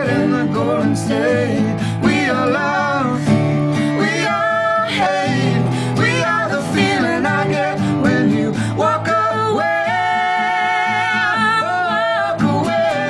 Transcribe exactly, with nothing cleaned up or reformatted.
red and the Golden State. We are live.